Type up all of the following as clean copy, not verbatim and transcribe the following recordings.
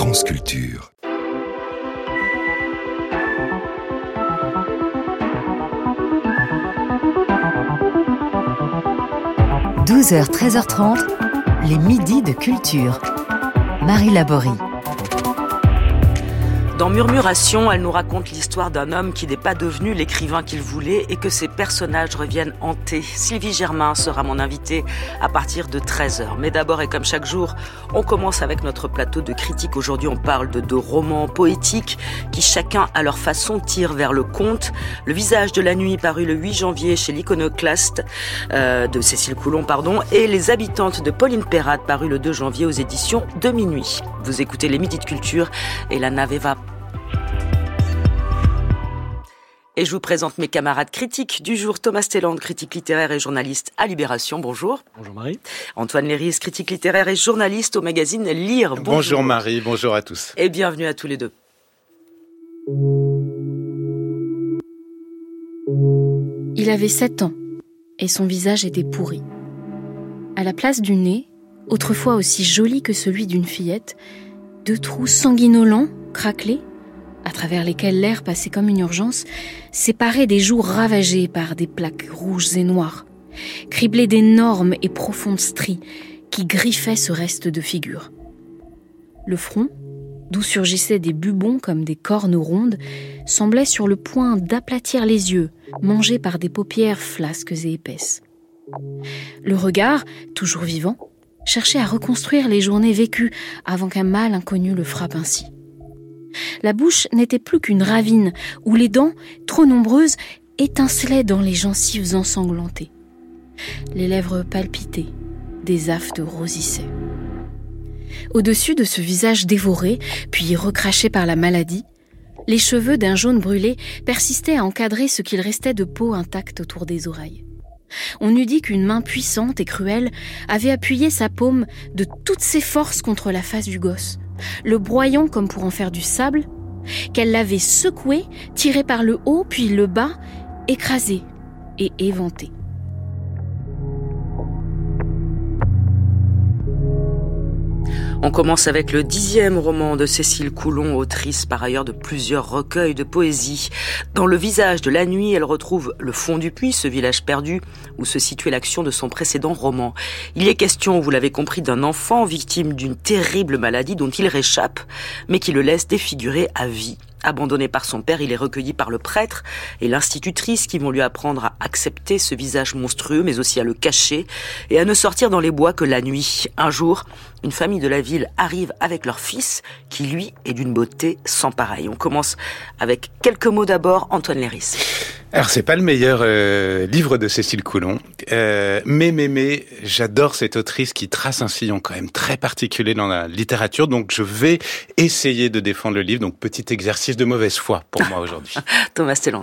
France Culture. 12h, 13h30, les midis de culture. Marie Laborie. Dans Murmuration, elle nous raconte l'histoire d'un homme qui n'est pas devenu l'écrivain qu'il voulait et que ses personnages reviennent hantés. Sylvie Germain sera mon invitée à partir de 13h. Mais d'abord, et comme chaque jour, on commence avec notre plateau de critiques. Aujourd'hui, on parle de deux romans poétiques qui, chacun à leur façon, tirent vers le conte. Le visage de la nuit, paru le 8 janvier chez l'Iconoclaste, de Cécile Coulon, et Les habitantes de Pauline Perrat, paru le 2 janvier aux éditions de Minuit. Vous écoutez les Midis de Culture et la nave va. Et je vous présente mes camarades critiques du jour. Thomas Stelland, critique littéraire et journaliste à Libération. Bonjour. Bonjour Marie. Antoine Léris, critique littéraire et journaliste au magazine Lire. Bonjour Marie, bonjour à tous. Et bienvenue à tous les deux. Il avait 7 ans et son visage était pourri. À la place du nez, autrefois aussi joli que celui d'une fillette, 2 trous sanguinolents, craquelés, à travers lesquels l'air passait comme une urgence, séparaient des joues ravagées par des plaques rouges et noires, criblées d'énormes et profondes stries qui griffaient ce reste de figure. Le front, d'où surgissaient des bubons comme des cornes rondes, semblait sur le point d'aplatir les yeux, mangés par des paupières flasques et épaisses. Le regard, toujours vivant, cherchait à reconstruire les journées vécues avant qu'un mal inconnu le frappe ainsi. La bouche n'était plus qu'une ravine où les dents, trop nombreuses, étincelaient dans les gencives ensanglantées. Les lèvres palpitaient, des aftes rosissaient. Au-dessus de ce visage dévoré, puis recraché par la maladie, les cheveux d'un jaune brûlé persistaient à encadrer ce qu'il restait de peau intacte autour des oreilles. On eût dit qu'une main puissante et cruelle avait appuyé sa paume de toutes ses forces contre la face du gosse, le broyant comme pour en faire du sable, qu'elle l'avait secoué, tiré par le haut puis le bas, écrasé et éventé. On commence avec le 10e roman de Cécile Coulon, autrice par ailleurs de plusieurs recueils de poésie. Dans Le visage de la nuit, elle retrouve le fond du puits, ce village perdu où se situait l'action de son précédent roman. Il est question, vous l'avez compris, d'un enfant victime d'une terrible maladie dont il réchappe, mais qui le laisse défigurer à vie. Abandonné par son père, il est recueilli par le prêtre et l'institutrice qui vont lui apprendre à accepter ce visage monstrueux, mais aussi à le cacher et à ne sortir dans les bois que la nuit. Un jour, une famille de la ville arrive avec leur fils, qui lui est d'une beauté sans pareil. On commence avec quelques mots d'abord, Antoine Léris. Alors c'est pas le meilleur livre de Cécile Coulon, mais j'adore cette autrice qui trace un sillon quand même très particulier dans la littérature, donc je vais essayer de défendre le livre, donc petit exercice de mauvaise foi pour moi aujourd'hui. Thomas Stelland.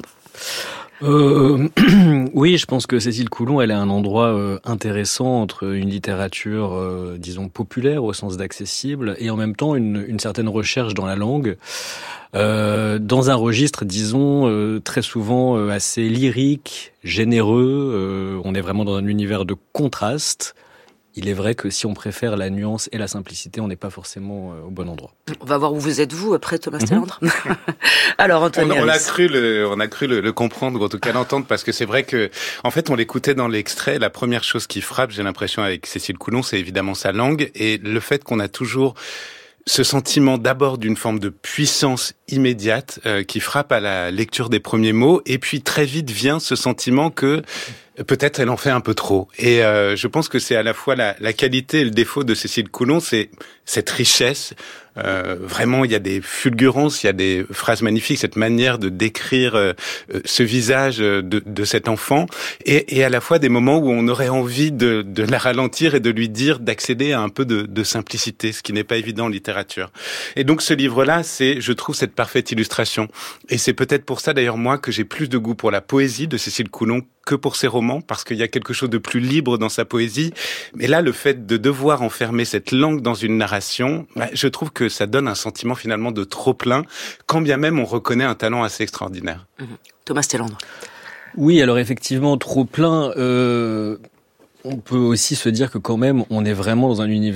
Oui, je pense que Cécile Coulon, elle est un endroit intéressant entre une littérature, disons, populaire au sens d'accessible, et en même temps une certaine recherche dans la langue, dans un registre, disons, très souvent assez lyrique, généreux. On est vraiment dans un univers de contraste. Il est vrai que si on préfère la nuance et la simplicité, on n'est pas forcément au bon endroit. On va voir où vous êtes, vous, après Thomas Stelland. Alors, Antoine on a cru le comprendre, ou en tout cas l'entendre, parce que c'est vrai que, en fait, on l'écoutait dans l'extrait. La première chose qui frappe, j'ai l'impression, avec Cécile Coulon, c'est évidemment sa langue et le fait qu'on a toujours ce sentiment d'abord d'une forme de puissance immédiate qui frappe à la lecture des premiers mots, et puis très vite vient ce sentiment que peut-être elle en fait un peu trop. Et je pense que c'est à la fois la qualité et le défaut de Cécile Coulon, c'est cette richesse. Vraiment, il y a des fulgurances, il y a des phrases magnifiques, cette manière de décrire ce visage de cet enfant, et à la fois des moments où on aurait envie de la ralentir et de lui dire d'accéder à un peu de simplicité, ce qui n'est pas évident en littérature. Et donc ce livre-là, c'est, je trouve, cette parfaite illustration. Et c'est peut-être pour ça d'ailleurs moi que j'ai plus de goût pour la poésie de Cécile Coulon que pour ses romans, parce qu'il y a quelque chose de plus libre dans sa poésie. Mais là, le fait de devoir enfermer cette langue dans une narration, je trouve que ça donne un sentiment finalement de trop-plein, quand bien même on reconnaît un talent assez extraordinaire. Thomas Stelland. Oui, alors effectivement, trop-plein, on peut aussi se dire que quand même, on est vraiment dans un univers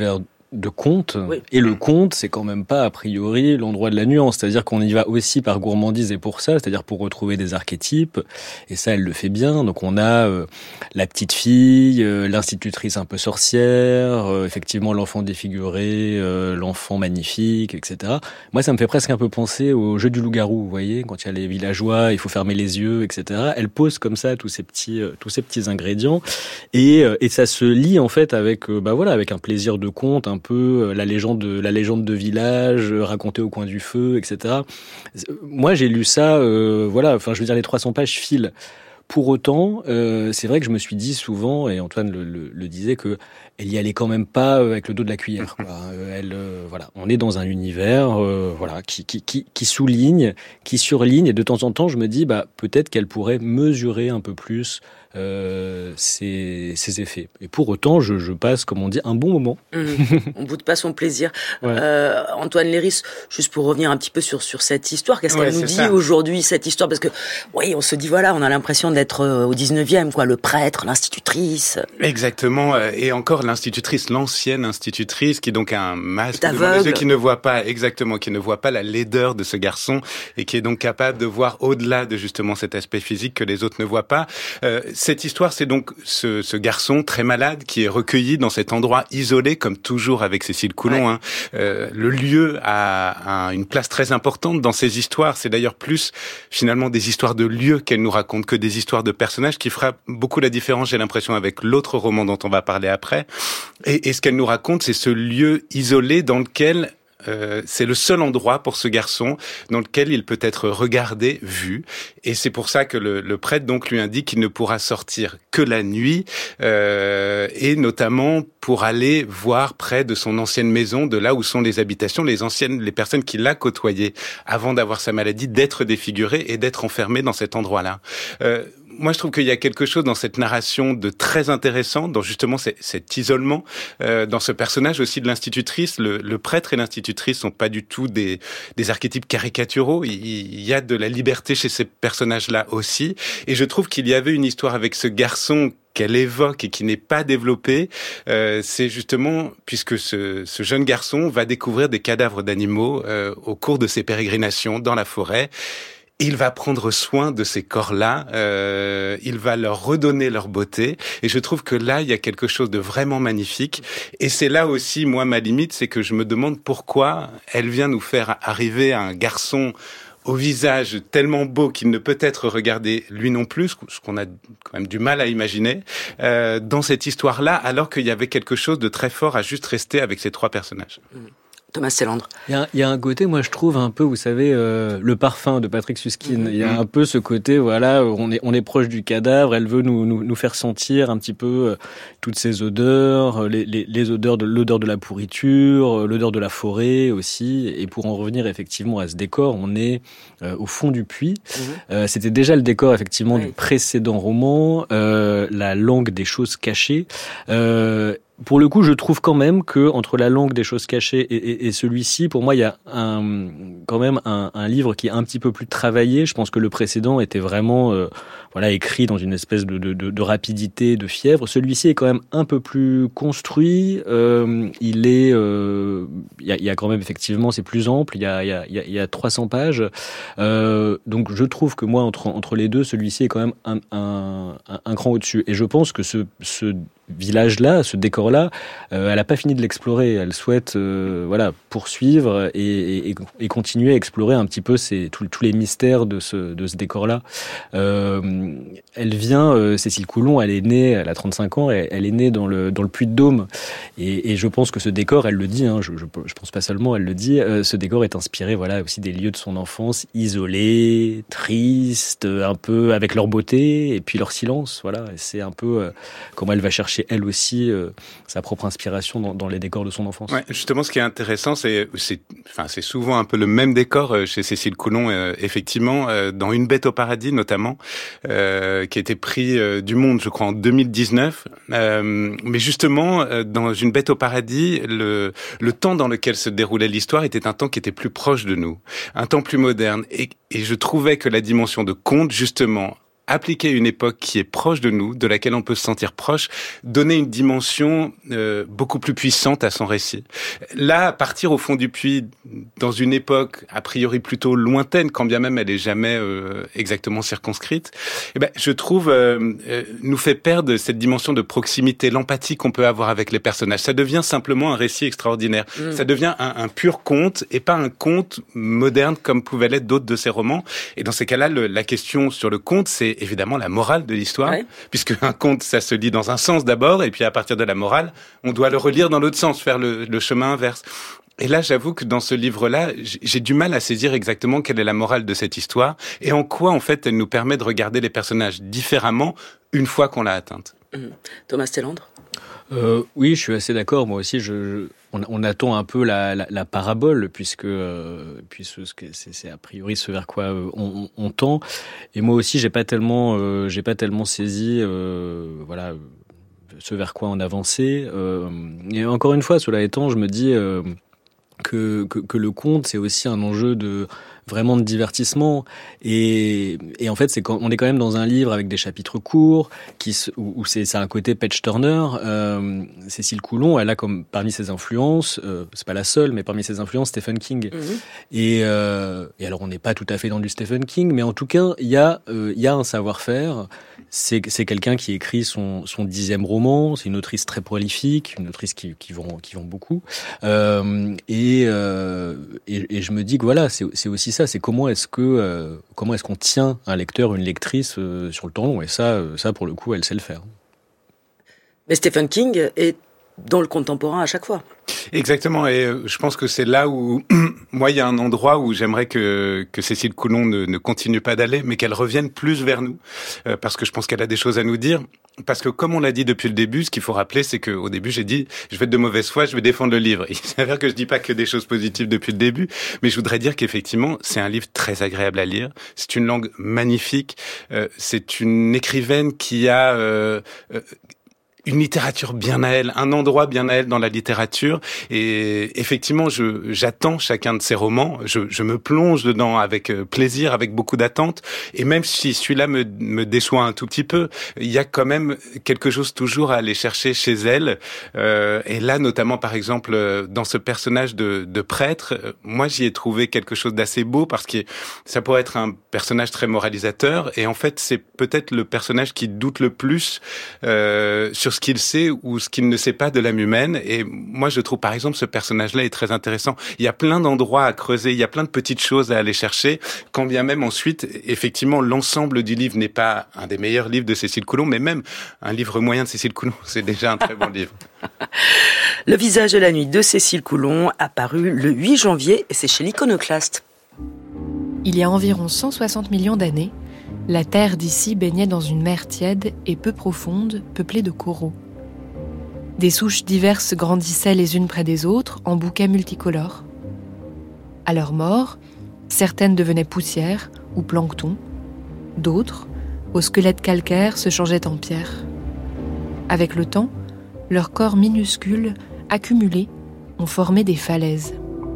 de conte, oui. Et le conte, c'est quand même pas a priori l'endroit de la nuance, c'est-à-dire qu'on y va aussi par gourmandise et pour ça, c'est-à-dire pour retrouver des archétypes, et ça elle le fait bien. Donc on a la petite fille, l'institutrice un peu sorcière, effectivement l'enfant défiguré, l'enfant magnifique, etc. Moi ça me fait presque un peu penser au jeu du loup-garou, vous voyez, quand il y a les villageois, il faut fermer les yeux, etc. Elle pose comme ça tous ces petits ingrédients, et ça se lie en fait avec avec un plaisir de conte, un peu la légende de village racontée au coin du feu, etc. Moi, j'ai lu ça, les 300 pages filent. Pour autant, c'est vrai que je me suis dit souvent, et Antoine le disait, que elle y allait quand même pas avec le dos de la cuillère, quoi. On est dans un univers, qui souligne, qui surligne, et de temps en temps, je me dis, peut-être qu'elle pourrait mesurer un peu plus ses effets. Et pour autant, je passe, comme on dit, un bon moment. On boude pas son plaisir. Ouais. Antoine Léris, juste pour revenir un petit peu sur cette histoire, qu'est-ce qu'elle nous dit aujourd'hui, cette histoire? Parce que, oui, on se dit, voilà, on a l'impression d'être au 19e, quoi, le prêtre, l'institutrice. Exactement, et encore l'institutrice, l'ancienne institutrice, qui donc a un masque devant les yeux, qui ne voit pas la laideur de ce garçon, et qui est donc capable de voir au-delà de justement cet aspect physique que les autres ne voient pas. Cette histoire, c'est donc ce garçon très malade qui est recueilli dans cet endroit isolé, comme toujours avec Cécile Coulon. Ouais. Le lieu a une place très importante dans ces histoires. C'est d'ailleurs plus finalement des histoires de lieux qu'elle nous raconte que des histoires de personnages, qui fera beaucoup la différence, j'ai l'impression, avec l'autre roman dont on va parler après. Et ce qu'elle nous raconte, c'est ce lieu isolé dans lequel c'est le seul endroit pour ce garçon dans lequel il peut être regardé, vu, et c'est pour ça que le prêtre donc lui indique qu'il ne pourra sortir que la nuit, et notamment pour aller voir près de son ancienne maison, de là où sont les habitations, les personnes qu'il a côtoyées avant d'avoir sa maladie, d'être défigurées et d'être enfermées dans cet endroit-là. Moi, je trouve qu'il y a quelque chose dans cette narration de très intéressant, dans justement cet isolement, dans ce personnage aussi de l'institutrice. Le prêtre et l'institutrice sont pas du tout des archétypes caricaturaux. Il y a de la liberté chez ces personnages-là aussi. Et je trouve qu'il y avait une histoire avec ce garçon qu'elle évoque et qui n'est pas développée, c'est justement puisque ce jeune garçon va découvrir des cadavres d'animaux au cours de ses pérégrinations dans la forêt. Il va prendre soin de ces corps-là, il va leur redonner leur beauté, et je trouve que là, il y a quelque chose de vraiment magnifique, et c'est là aussi, moi, ma limite, c'est que je me demande pourquoi elle vient nous faire arriver un garçon au visage tellement beau qu'il ne peut être regardé lui non plus, ce qu'on a quand même du mal à imaginer, dans cette histoire-là, alors qu'il y avait quelque chose de très fort à juste rester avec ces trois personnages. Thomas Sellandre. Il y a un côté, moi je trouve un peu, vous savez, le parfum de Patrick Suskind. Il y a un peu ce côté, voilà, on est proche du cadavre. Elle veut nous faire sentir un petit peu toutes ces odeurs, les odeurs l'odeur de la pourriture, l'odeur de la forêt aussi. Et pour en revenir effectivement à ce décor, on est au fond du puits. C'était déjà le décor effectivement du précédent roman, la langue des choses cachées. Pour le coup, je trouve quand même que entre la langue des choses cachées et celui-ci, pour moi, il y a quand même un livre qui est un petit peu plus travaillé. Je pense que le précédent était vraiment écrit dans une espèce de rapidité, de fièvre. Celui-ci est quand même un peu plus construit. Il y a quand même effectivement, c'est plus ample. Il y a 300 pages. Donc je trouve que moi, entre les deux, celui-ci est quand même un cran au-dessus. Et je pense que ce village-là, ce décor-là, elle n'a pas fini de l'explorer. Elle souhaite poursuivre et continuer à explorer un petit peu tous les mystères de ce décor-là. Elle vient, Cécile Coulon, elle est née, elle a 35 ans, elle est née dans le Puy-de-Dôme. Et je pense que ce décor, elle le dit, je pense pas seulement, elle le dit, ce décor est inspiré aussi des lieux de son enfance, isolés, tristes, un peu avec leur beauté et puis leur silence. Voilà, et c'est un peu comment elle va chercher elle aussi sa propre inspiration dans les décors de son enfance. Ouais, justement, ce qui est intéressant, c'est souvent un peu le même décor chez Cécile Coulon, effectivement, dans Une bête au paradis notamment, qui a été prix du Monde, je crois, en 2019. Mais justement, dans Une bête au paradis, le temps dans lequel se déroulait l'histoire était un temps qui était plus proche de nous, un temps plus moderne. Et je trouvais que la dimension de conte, justement, appliquée à une époque qui est proche de nous, de laquelle on peut se sentir proche, donner une dimension beaucoup plus puissante à son récit. Là, partir au fond du puits, dans une époque a priori plutôt lointaine, quand bien même elle est jamais exactement circonscrite, je trouve nous fait perdre cette dimension de proximité, l'empathie qu'on peut avoir avec les personnages. Ça devient simplement un récit extraordinaire. Ça devient un pur conte et pas un conte moderne comme pouvait l'être d'autres de ces romans. Et dans ces cas-là, la question sur le conte, c'est évidemment la morale de l'histoire, puisque un conte, ça se lit dans un sens d'abord, et puis à partir de la morale, on doit le relire dans l'autre sens, faire le chemin inverse. Et là, j'avoue que dans ce livre-là, j'ai du mal à saisir exactement quelle est la morale de cette histoire et en quoi, en fait, elle nous permet de regarder les personnages différemment une fois qu'on l'a atteinte. Thomas Stellandre ? Oui, je suis assez d'accord. Moi aussi, on attend un peu la parabole, puisque c'est a priori ce vers quoi on tend. Et moi aussi, j'ai pas tellement saisi, ce vers quoi on avançait. Et encore une fois, cela étant, je me dis que le conte, c'est aussi un enjeu vraiment de divertissement, et en fait on est quand même dans un livre avec des chapitres courts où c'est un côté page turner. Cécile Coulon, elle a comme parmi ses influences, c'est pas la seule, mais parmi ses influences, Stephen King. Et alors on n'est pas tout à fait dans du Stephen King, mais en tout cas il y a un savoir-faire. C'est quelqu'un qui écrit son 10e roman. C'est une autrice très prolifique, une autrice qui vend beaucoup. Et je me dis que voilà, c'est aussi ça. C'est comment est-ce qu'on tient un lecteur, une lectrice sur le temps long. Et ça pour le coup, elle sait le faire. Mais Stephen King est dans le contemporain à chaque fois. Exactement, et je pense que c'est là où, moi, il y a un endroit où j'aimerais que Cécile Coulon ne continue pas d'aller, mais qu'elle revienne plus vers nous, parce que je pense qu'elle a des choses à nous dire. Parce que comme on l'a dit depuis le début, ce qu'il faut rappeler, c'est qu'au début, j'ai dit, je vais être de mauvaise foi, je vais défendre le livre. Il s'avère que je dis pas que des choses positives depuis le début, mais je voudrais dire qu'effectivement, c'est un livre très agréable à lire. C'est une langue magnifique. C'est une écrivaine qui a une littérature bien à elle, un endroit bien à elle dans la littérature. Et effectivement, j'attends chacun de ses romans. Je me plonge dedans avec plaisir, avec beaucoup d'attente. Et même si celui-là me déçoit un tout petit peu, il y a quand même quelque chose toujours à aller chercher chez elle. Et là, notamment, par exemple, dans ce personnage de prêtre, moi, j'y ai trouvé quelque chose d'assez beau parce que ça pourrait être un personnage très moralisateur. Et en fait, c'est peut-être le personnage qui doute le plus sur ce qu'il sait ou ce qu'il ne sait pas de l'âme humaine. Et moi, je trouve, par exemple, ce personnage-là est très intéressant. Il y a plein d'endroits à creuser, il y a plein de petites choses à aller chercher, quand bien même ensuite, effectivement, l'ensemble du livre n'est pas un des meilleurs livres de Cécile Coulon, mais même un livre moyen de Cécile Coulon, c'est déjà un très bon livre. Le visage de la nuit de Cécile Coulon, apparu le 8 janvier, et c'est chez l'Iconoclaste. Il y a environ 160 millions d'années, la terre d'ici baignait dans une mer tiède et peu profonde, peuplée de coraux. Des souches diverses grandissaient les unes près des autres en bouquets multicolores. À leur mort, certaines devenaient poussière ou plancton, d'autres, au squelette calcaire, se changeaient en pierre. Avec le temps, leurs corps minuscules, accumulés, ont formé des falaises.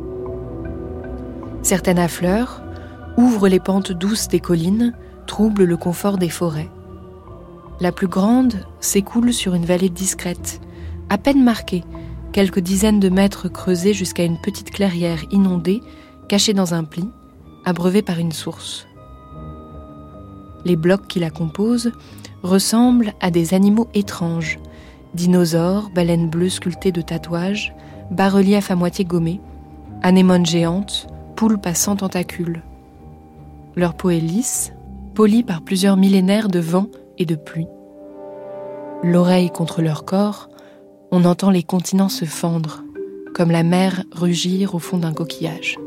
Certaines affleurent, ouvrent les pentes douces des collines, trouble le confort des forêts. La plus grande s'écoule sur une vallée discrète, à peine marquée, quelques dizaines de mètres creusés jusqu'à une petite clairière inondée, cachée dans un pli, abreuvée par une source. Les blocs qui la composent ressemblent à des animaux étranges, dinosaures, baleines bleues sculptées de tatouages, bas-reliefs à moitié gommés, anémones géantes, poulpes à 100 tentacules. Leur peau est lisse, polis par plusieurs millénaires de vent et de pluie. L'oreille contre leur corps, on entend les continents se fendre, comme la mer rugir au fond d'un coquillage.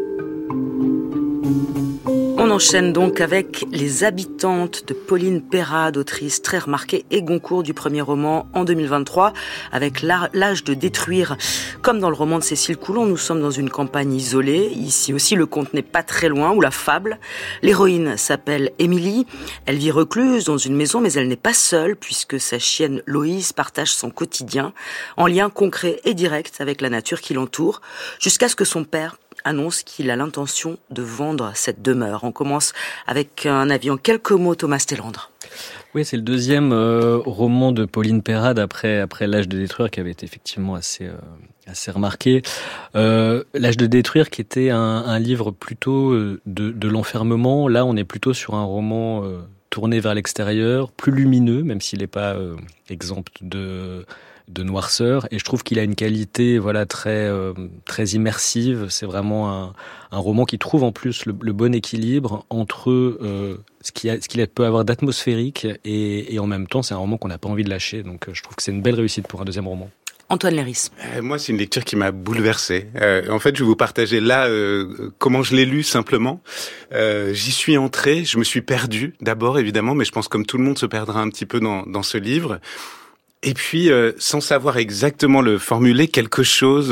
On enchaîne donc avec Les Habitantes de Pauline Perrade, autrice très remarquée et Goncourt du premier roman en 2023, avec L'âge de détruire. Comme dans le roman de Cécile Coulon, nous sommes dans une campagne isolée. Ici aussi, le conte n'est pas très loin, ou la fable. L'héroïne s'appelle Émilie. Elle vit recluse dans une maison, mais elle n'est pas seule, puisque sa chienne Loïs partage son quotidien, en lien concret et direct avec la nature qui l'entoure, jusqu'à ce que son père annonce qu'il a l'intention de vendre cette demeure. On commence avec un avis en quelques mots, Thomas Stellandre. Oui, c'est le deuxième roman de Pauline Perrade après L'âge de détruire, qui avait été effectivement assez remarqué. L'âge de détruire, qui était un livre plutôt de l'enfermement. Là, on est plutôt sur un roman tourné vers l'extérieur, plus lumineux, même s'il n'est pas exempt de noirceur. Et je trouve qu'il a une qualité très immersive. C'est vraiment un roman qui trouve en plus le bon équilibre entre ce qu'il peut avoir d'atmosphérique et en même temps, c'est un roman qu'on n'a pas envie de lâcher. Donc je trouve que c'est une belle réussite pour un deuxième roman. Antoine Léris. Moi, c'est une lecture qui m'a bouleversé. En fait, je vais vous partager là comment je l'ai lu simplement. J'y suis entré, je me suis perdu d'abord, évidemment, mais je pense comme tout le monde se perdra un petit peu dans ce livre. Et puis, sans savoir exactement le formuler, quelque chose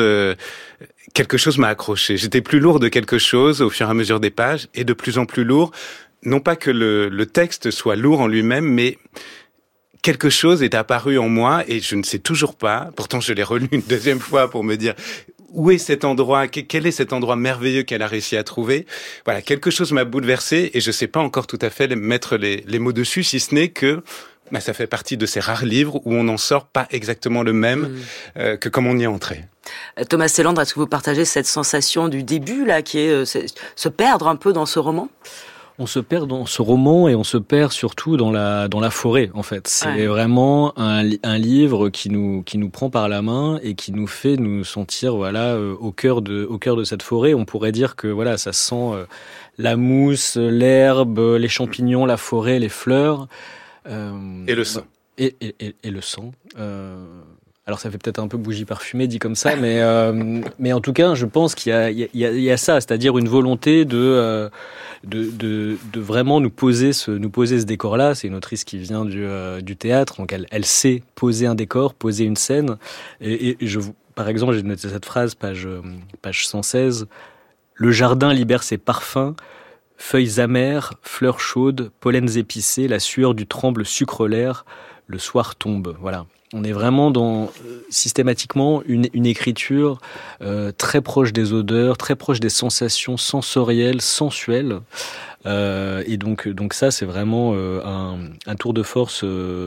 m'a accroché. J'étais plus lourd de quelque chose au fur et à mesure des pages, et de plus en plus lourd. Non pas que le texte soit lourd en lui-même, mais quelque chose est apparu en moi et je ne sais toujours pas. Pourtant, je l'ai relu une deuxième fois pour me dire où est cet endroit, quel est cet endroit merveilleux qu'elle a réussi à trouver. Voilà, quelque chose m'a bouleversé et je ne sais pas encore tout à fait mettre les mots dessus, si ce n'est que ça fait partie de ces rares livres où on n'en sort pas exactement le même que comme on y est entré. Thomas Stellandre, est-ce que vous partagez cette sensation du début là, qui est se perdre un peu dans ce roman ? On se perd dans ce roman et on se perd surtout dans la forêt, en fait. C'est vraiment un livre qui nous prend par la main et qui nous fait nous sentir au cœur de cette forêt. On pourrait dire que ça sent la mousse, l'herbe, les champignons, la forêt, les fleurs. Et le sang. Et le sang. Alors ça fait peut-être un peu bougie parfumée dit comme ça, mais en tout cas, je pense qu'il y a ça, c'est-à-dire une volonté de vraiment nous poser ce décor-là. C'est une autrice qui vient du théâtre, donc elle sait poser un décor, poser une scène. Et par exemple, j'ai noté cette phrase, page 116. Le jardin libère ses parfums, feuilles amères, fleurs chaudes, pollens épicés, la sueur du tremble sucre l'air, le soir tombe. Voilà. On est vraiment dans systématiquement une écriture très proche des odeurs, très proche des sensations sensorielles, sensuelles. Et donc ça, c'est vraiment un tour de force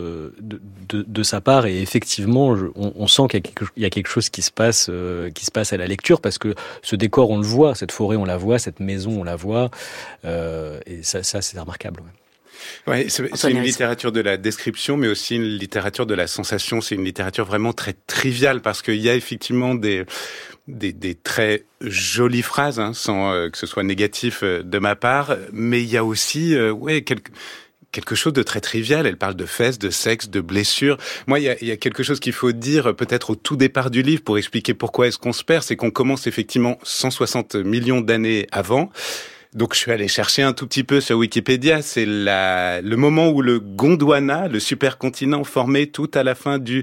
de sa part. Et effectivement, on sent qu'il y a quelque chose qui se passe à la lecture, parce que ce décor, on le voit, cette forêt, on la voit, cette maison, on la voit. Et ça c'est remarquable. Ouais. Ouais, c'est une littérature de la description, mais aussi une littérature de la sensation. C'est une littérature vraiment très triviale, parce qu'il y a effectivement des très jolies phrases, sans que ce soit négatif de ma part, mais il y a aussi quelque chose de très trivial. Elle parle de fesses, de sexe, de blessures. Moi, il y a quelque chose qu'il faut dire peut-être au tout départ du livre pour expliquer pourquoi est-ce qu'on se perd, c'est qu'on commence effectivement 160 millions d'années avant. Donc je suis allé chercher un tout petit peu sur Wikipédia, c'est le moment où le Gondwana, le supercontinent formé tout à la fin du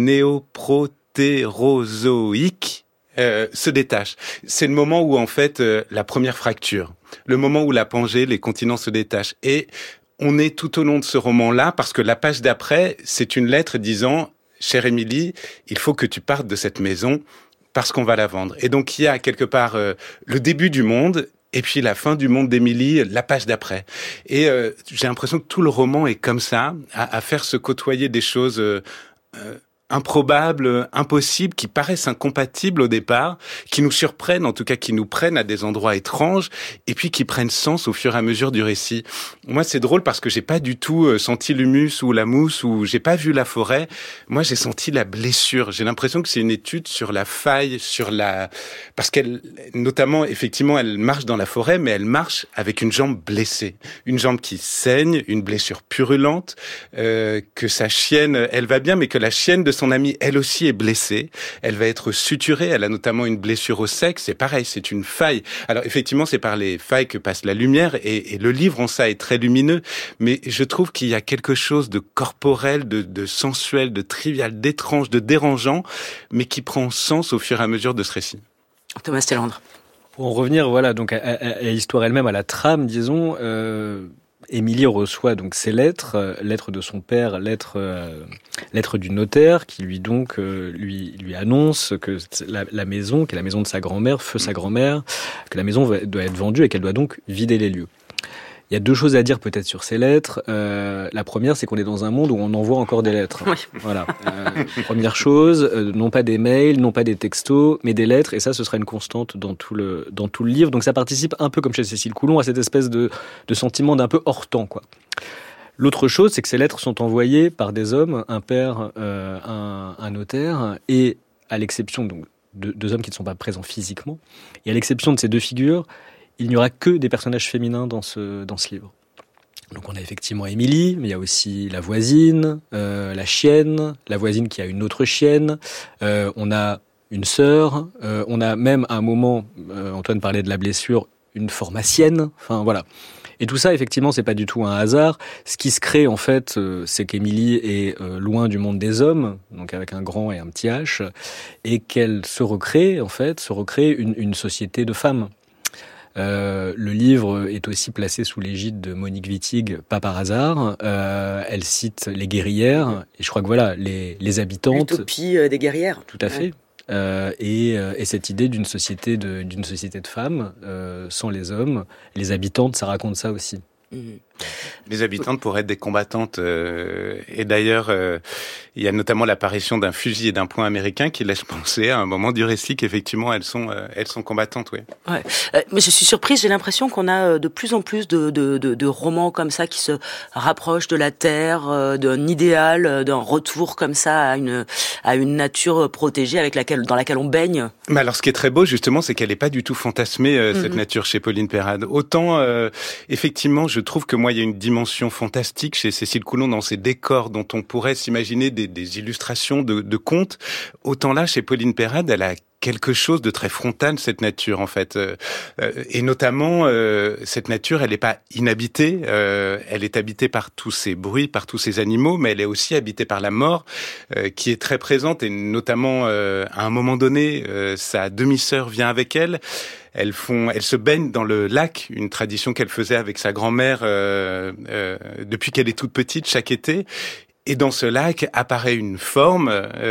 néoprotérozoïque, se détache. C'est le moment où en fait la première fracture, le moment où la Pangée, les continents se détachent. Et on est tout au long de ce roman-là, parce que la page d'après, c'est une lettre disant « Chère Émilie, il faut que tu partes de cette maison parce qu'on va la vendre ». Et donc il y a quelque part le début du monde, et puis la fin du monde d'Émilie, la page d'après. Et j'ai l'impression que tout le roman est comme ça, à faire se côtoyer des choses improbables, impossibles, qui paraissent incompatibles au départ, qui nous surprennent, en tout cas qui nous prennent à des endroits étranges, et puis qui prennent sens au fur et à mesure du récit. Moi, c'est drôle parce que j'ai pas du tout senti l'humus ou la mousse, ou j'ai pas vu la forêt. Moi, j'ai senti la blessure. J'ai l'impression que c'est une étude sur la faille, parce qu'elle, notamment, effectivement, elle marche dans la forêt, mais elle marche avec une jambe blessée. Une jambe qui saigne, une blessure purulente, que sa chienne, elle va bien, mais que la chienne de son amie, elle aussi est blessée. Elle va être suturée. Elle a notamment une blessure au sexe. C'est pareil, c'est une faille. Alors effectivement, c'est par les failles que passe la lumière, et le livre en ça est très lumineux. Mais je trouve qu'il y a quelque chose de corporel, de sensuel, de trivial, d'étrange, de dérangeant, mais qui prend sens au fur et à mesure de ce récit. Thomas Stellandre. Pour en revenir, donc à l'histoire elle-même, à la trame, disons. Émilie reçoit donc ces lettres, lettres de son père, lettres du notaire, qui lui donc lui annonce que la maison, qui est la maison de sa grand-mère, feu sa grand-mère, que la maison doit être vendue et qu'elle doit donc vider les lieux. Il y a deux choses à dire peut-être sur ces lettres. La première, c'est qu'on est dans un monde où on envoie encore des lettres. Oui. Voilà. Première chose, non pas des mails, non pas des textos, mais des lettres. Et ça, ce sera une constante dans tout le livre. Donc ça participe un peu, comme chez Cécile Coulon, à cette espèce de sentiment d'un peu hors temps, quoi. L'autre chose, c'est que ces lettres sont envoyées par des hommes, un père, un notaire, et à l'exception donc de deux hommes qui ne sont pas présents physiquement, et à l'exception de ces deux figures, il n'y aura que des personnages féminins dans ce livre. Donc on a effectivement Émilie, mais il y a aussi la voisine, la chienne, la voisine qui a une autre chienne, on a une sœur, on a même à un moment, Antoine parlait de la blessure, une pharmacienne, enfin voilà. Et tout ça, effectivement, c'est pas du tout un hasard. Ce qui se crée, en fait, c'est qu'Émilie est loin du monde des hommes, donc avec un grand et un petit H, et qu'elle se recrée une société de femmes. Le livre est aussi placé sous l'égide de Monique Wittig, pas par hasard. Elle cite les guerrières, et je crois que voilà, les habitantes. L'utopie des guerrières. Tout à fait. Et cette idée d'une société de femmes, sans les hommes. Les habitantes, ça raconte ça aussi. Les habitantes pourraient être des combattantes. Et d'ailleurs, il y a notamment l'apparition d'un fusil et d'un poing américain qui laisse penser à un moment du récit qu'effectivement elles sont combattantes. Oui. Ouais. Mais je suis surprise. J'ai l'impression qu'on a de plus en plus de romans comme ça qui se rapprochent de la terre, d'un idéal, d'un retour comme ça à une nature protégée dans laquelle on baigne. Mais alors, ce qui est très beau justement, c'est qu'elle n'est pas du tout fantasmée cette nature chez Pauline Perrade. Autant effectivement, je trouve que moi, il y a une dimension fantastique chez Cécile Coulon dans ses décors dont on pourrait s'imaginer des illustrations de contes. Autant là, chez Pauline Perrade, elle a quelque chose de très frontal, cette nature, en fait. Et notamment, cette nature, elle n'est pas inhabitée. Elle est habitée par tous ces bruits, par tous ces animaux, mais elle est aussi habitée par la mort, qui est très présente. Et notamment, à un moment donné, sa demi-sœur vient avec elle. Elles se baignent dans le lac, une tradition qu'elle faisait avec sa grand-mère depuis qu'elle est toute petite, chaque été. Et dans ce lac apparaît une forme,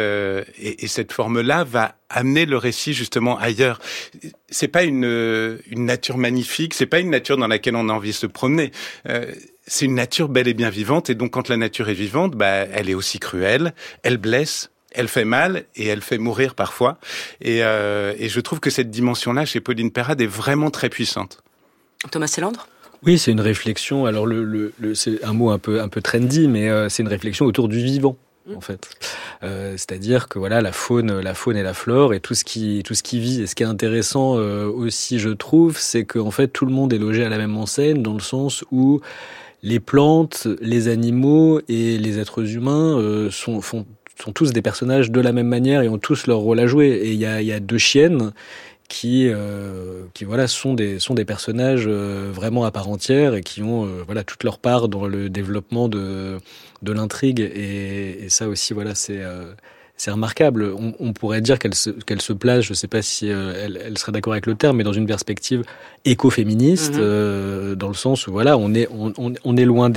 et cette forme-là va amener le récit justement ailleurs. C'est pas une nature magnifique, c'est pas une nature dans laquelle on a envie de se promener. C'est une nature bel et bien vivante, et donc quand la nature est vivante, elle est aussi cruelle, elle blesse, elle fait mal et elle fait mourir parfois. Et je trouve que cette dimension-là chez Pauline Perrade est vraiment très puissante. Thomas Sélendre ? Oui, c'est une réflexion. Alors c'est un mot un peu trendy, mais c'est une réflexion autour du vivant, en fait. C'est-à-dire que voilà, la faune et la flore et tout ce qui vit. Et ce qui est intéressant aussi, je trouve, c'est qu'en fait tout le monde est logé à la même enseigne, dans le sens où les plantes, les animaux et les êtres humains sont tous des personnages de la même manière et ont tous leur rôle à jouer. Et il y a deux chiennes qui voilà sont des personnages vraiment à part entière et qui ont voilà toute leur part dans le développement de l'intrigue, et ça aussi voilà c'est remarquable. On pourrait dire qu'elle se place, je sais pas si elle serait d'accord avec le terme, mais dans une perspective écoféministe, dans le sens où voilà on est loin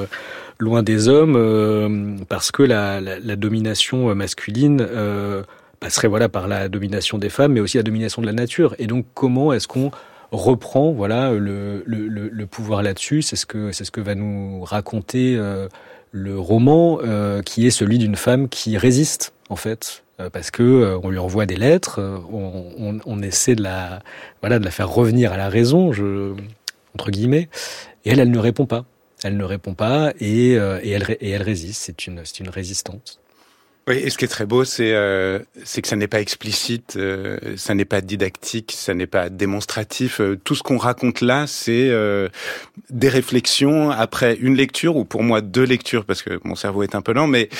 des hommes, parce que la domination masculine passerait voilà par la domination des femmes, mais aussi la domination de la nature. Et donc comment est-ce qu'on reprend voilà le pouvoir là-dessus? C'est ce que va nous raconter le roman, qui est celui d'une femme qui résiste en fait, parce que on lui envoie des lettres, on essaie de la faire revenir à la raison, entre guillemets, et elle ne répond pas. Elle ne répond pas et elle résiste. C'est une résistante. Oui, et ce qui est très beau, c'est que ça n'est pas explicite, ça n'est pas didactique, ça n'est pas démonstratif. Tout ce qu'on raconte là, c'est des réflexions après une lecture, ou pour moi 2 lectures, parce que mon cerveau est un peu lent, mais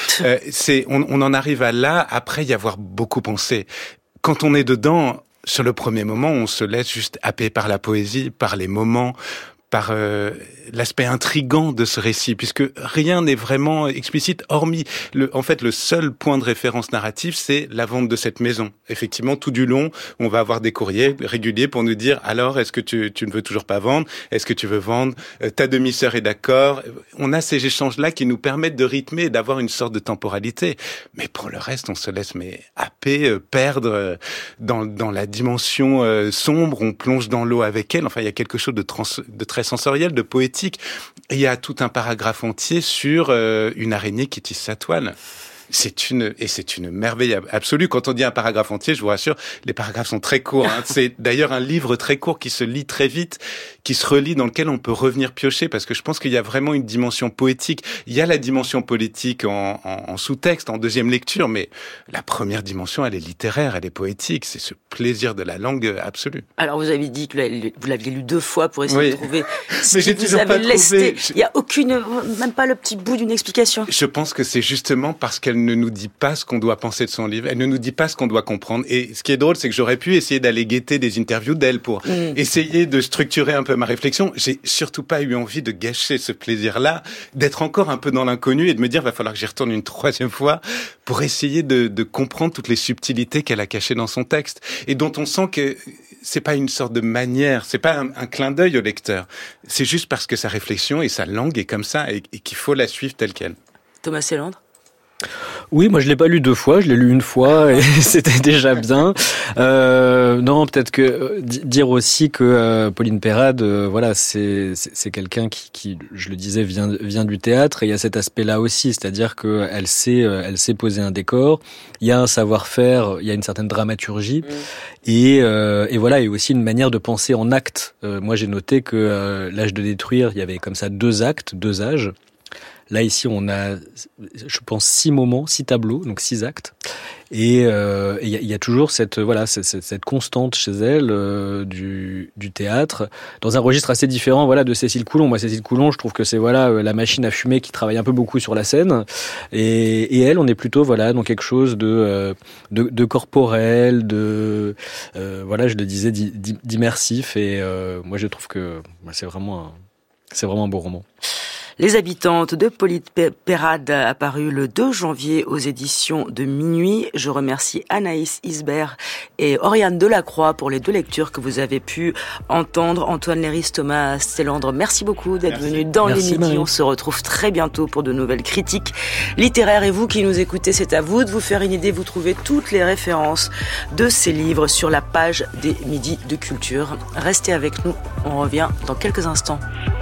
on en arrive à là après y avoir beaucoup pensé. Quand on est dedans, sur le premier moment, on se laisse juste happer par la poésie, par les moments, par l'aspect intrigant de ce récit, puisque rien n'est vraiment explicite, hormis en fait le seul point de référence narratif, c'est la vente de cette maison. Effectivement, tout du long, on va avoir des courriers réguliers pour nous dire alors est-ce que tu ne veux toujours pas vendre, est-ce que tu veux vendre, ta demi-sœur est d'accord. On a ces échanges-là qui nous permettent de rythmer et d'avoir une sorte de temporalité. Mais pour le reste, on se laisse happer, perdre dans la dimension sombre. On plonge dans l'eau avec elle. Enfin, il y a quelque chose de très sensoriel, de poétique. Et il y a tout un paragraphe entier sur une araignée qui tisse sa toile. C'est une merveille absolue. Quand on dit un paragraphe entier, je vous rassure, les paragraphes sont très courts. C'est d'ailleurs un livre très court qui se lit très vite, qui se relit, dans lequel on peut revenir piocher, parce que je pense qu'il y a vraiment une dimension poétique. Il y a la dimension politique en sous-texte, en deuxième lecture, mais la première dimension, elle est littéraire, elle est poétique. C'est ce plaisir de la langue absolu. Alors vous avez dit que vous l'aviez lu 2 fois pour essayer de trouver mais j'ai toujours pas trouvé. Il y a même pas le petit bout d'une explication. Je pense que c'est justement parce qu'elle ne nous dit pas ce qu'on doit penser de son livre. Elle ne nous dit pas ce qu'on doit comprendre. Et ce qui est drôle, c'est que j'aurais pu essayer d'aller guetter des interviews d'elle pour essayer de structurer un peu ma réflexion. J'ai surtout pas eu envie de gâcher ce plaisir-là, d'être encore un peu dans l'inconnu et de me dire, va falloir que j'y retourne une 3e fois pour essayer de comprendre toutes les subtilités qu'elle a cachées dans son texte et dont on sent que c'est pas une sorte de manière, c'est pas un clin d'œil au lecteur. C'est juste parce que sa réflexion et sa langue est comme ça et qu'il faut la suivre telle qu'elle. Thomas Célendre? Oui, moi je l'ai pas lu 2 fois, je l'ai lu 1 fois et c'était déjà bien. Non, peut-être que dire aussi que Pauline Perrade, voilà, c'est quelqu'un qui, je le disais, vient du théâtre et il y a cet aspect-là aussi, c'est-à-dire que elle sait poser un décor, il y a un savoir-faire, il y a une certaine dramaturgie et voilà, et aussi une manière de penser en actes. Moi j'ai noté que L'âge de détruire, il y avait comme ça 2 actes, 2 âges. Là, ici, on a, je pense, 6 moments, 6 tableaux, donc 6 actes. Et il y a toujours cette constante chez elle du théâtre, dans un registre assez différent, voilà, de Cécile Coulon. Moi, Cécile Coulon, je trouve que c'est la machine à fumer qui travaille un peu beaucoup sur la scène. Et elle, on est plutôt dans quelque chose de corporel, voilà, je le disais, d'immersif. Et moi, je trouve que c'est vraiment un beau roman. Les habitantes de Pauline Perrade, apparu le 2 janvier aux éditions de Minuit. Je remercie Anaïs Isbert et Oriane Delacroix pour les 2 lectures que vous avez pu entendre. Antoine Léris, Thomas Célendre, merci beaucoup d'être venus dans les Midis. Marie. On se retrouve très bientôt pour de nouvelles critiques littéraires. Et vous qui nous écoutez, c'est à vous de vous faire une idée. Vous trouvez toutes les références de ces livres sur la page des Midis de Culture. Restez avec nous, on revient dans quelques instants.